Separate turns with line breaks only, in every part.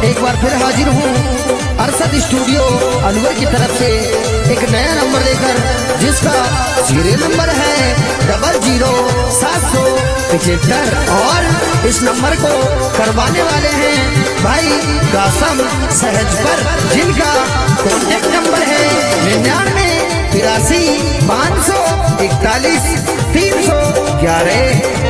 एक बार फिर हाजिर हूँ अरशद स्टूडियो अलवर की तरफ से एक नया नंबर लेकर, जिसका सीरियल नंबर है 00775 और इस नंबर को करवाने वाले हैं भाई कासम सहजपर, जिनका कॉन्टेक्ट नंबर है 99 541 311।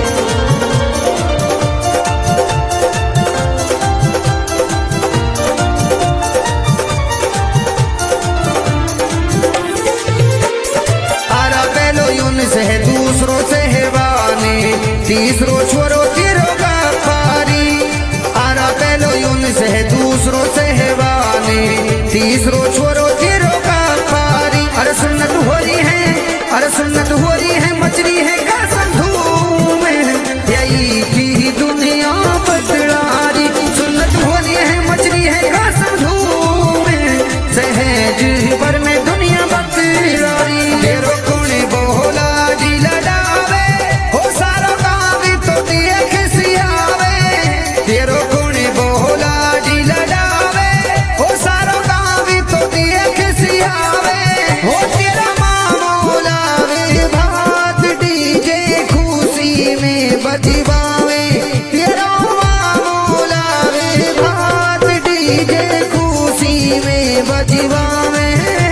से है दूसरों से है वानी, तीसरों छोरो तीरों का पारी। आरा पहलो यून से है दूसरों से है वानी, तीसरों छोरो तीरों का पारी। अरे सुन्नत हो रही है, अरे सुन्नत हो रही है, मचरी है कसम धूम यही की दुनिया बदलारी। सुन्नत हो रही है, मचरी है कसम धूम सहज भर में दुनिया बदलारी। तेरो कोने बोला तेरो गुणी बोला डी लडावे, हो सारो गावी तो दिए खिसियावे। हो तेरा मामोला वे भात डीजे खुशी में बजवावे। तेरा मामोला वे भात डीजे खुशी में बजवावे।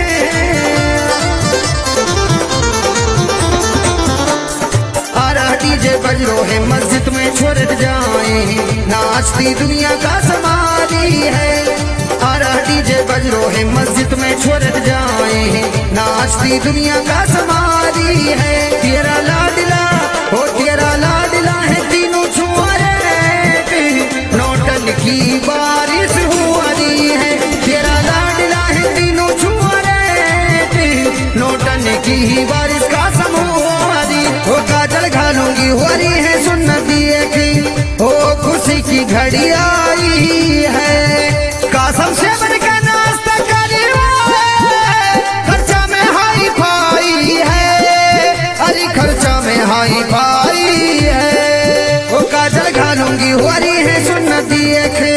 आरा डीजे बजरो है मस्जिद में छोड़ जाए, नाचती दुनिया का समारी है। आरा डीजे बजरो है मस्जिद में छोड़ जाए, नाचती दुनिया का समारी है। तेरा लाडला हो तेरा लाडला है तीनों छुआरे, नौटन की बारिश हुआरी है। तेरा लाडला है तीनों छुआरे, नौटन की बारिश का समूहारी। हो काजल घालूंगी हो रही है सुन्नती की, हो खुशी की घड़ी आई है। कासम से बन का नाश्ता करी खर्चा में हाई फाई है, अरे खर्चा में हाई फाई है। वो काजल घालूंगी हो रही है सुन्नती की।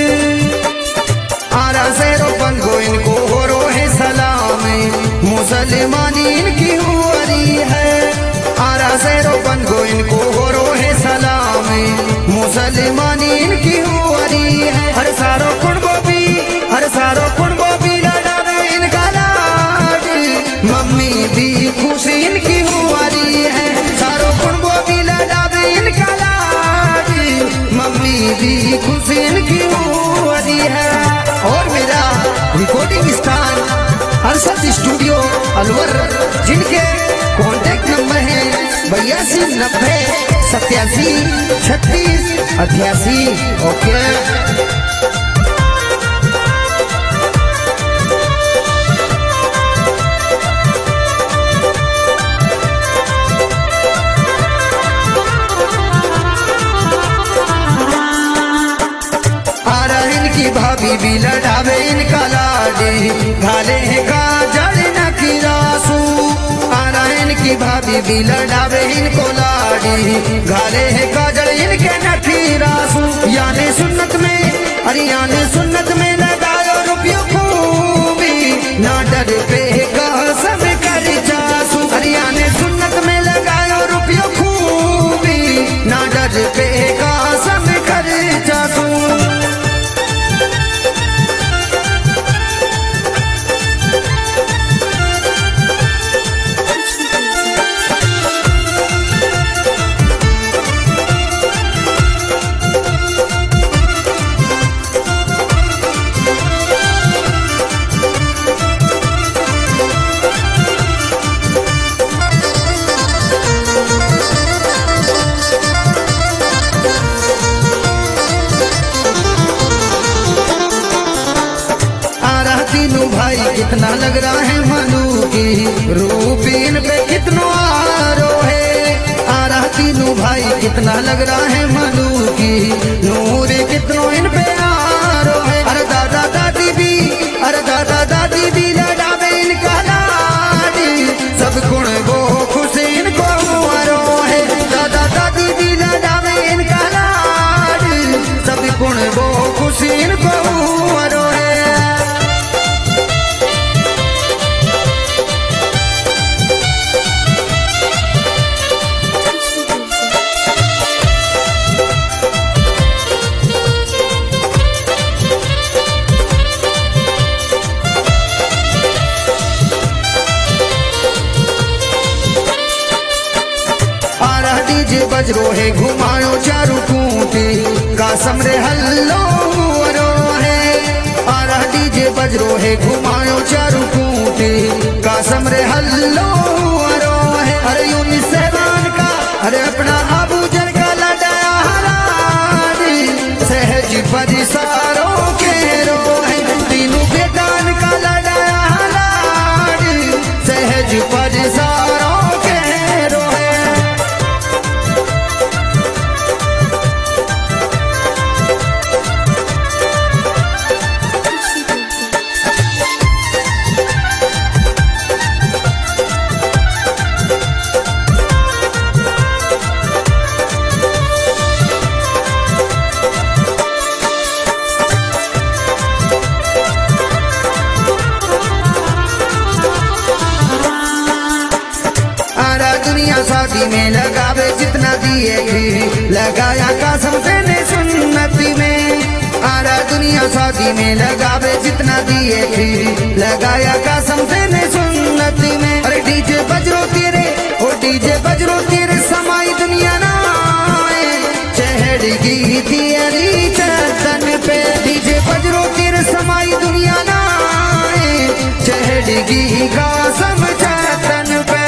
आरा से रोपन को इनको हो रो है सलामी, मुसलमानी इनकी हो रही है। आरा से रोपन को इनको हो रो है सलामी, मुसलमानी इनकी हुआरी है। हर सारो कुंडबो भी लड़ावे इनका लाड, मम्मी भी खुशी इनकी हुआरी है। सारो कुंडबो भी लड़ावे इनका लाड, मम्मी भी खुशी इनकी हुआरी है। और मेरा रिकॉर्डिंग स्थान अरशद स्टूडियो अलवर, जिनके कॉन्टेक्ट नंबर है 82 90 87 36 88। ओके की भाभी भी लड़ावे इनका लाडी, घाले है काजल नखीरासू। आना इनकी भाभी भी लड़ावे इनको लाडी, घाले है काजल इनके नखीरासू। याने सुन्नत में अरे याने सुन्नत में लगायो रुपयों खूबी, ना डर पे कसम कर जासू। अरे याने सुन्नत में लगायो रुपयों खूबी, ना डर पे कसम कर जासू। भाई कितना लग रहा है मनु की रूपीन पे कितना आरो है। आरा तीनों भाई कितना लग रहा है मनु की नूर कितनो इन पे आरो है। अरे दादा दादी भी लड़ावे इनका लाडी, सब गुण वो खुश इनको आरो है। दादा दादी भी लड़ावे इनका लाडी, सब गुण वो खुश इनको बजरो है घुमायो चारू कूटी कासम रे हल्लो रो है। आरा डीजे बजरो है घुमायो चारू कूटी कासम रे हल्लो रो है। अरे यूनिस सहबान का अरे अपना अबू जर का लडाया हरानी सहज परिसारों के रो है। तीनों बेदान का लडाया हरानी सहज परिसारों के रो है। शादी में लगावे जितना दिए थी लगाया कसम से ने सुन्नती में। आरा दुनिया शादी में लगावे जितना दिए थी लगाया कसम से ने सुन्नती में। अरे डीजे बजरो तेरे ओ डीजे बजरो तेरे समाई दुनिया ना चढ़गी तेरी चंदन पे। डीजे बजरो तेरे समाई दुनिया ना चढ़गी कसम चंदन पे।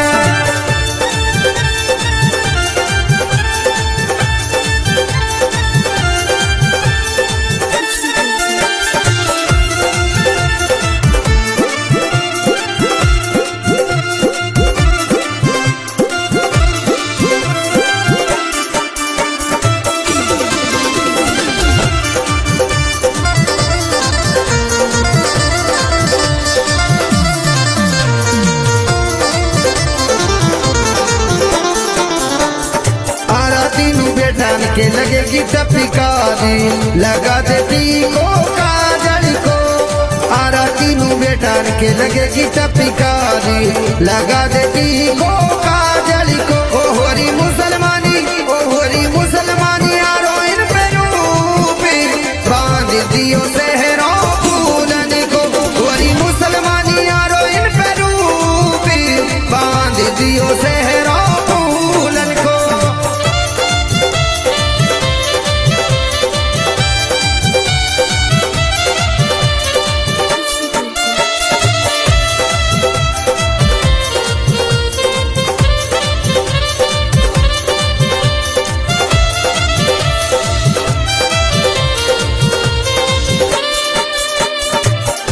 के लगेगी टपिकारी लगा देती को काजल को। आरा तीनों बेटान के लगेगी टपिकारी लगा देती को काजल को। ओ होरी मुसलमानी ओ होरी मुसलमानी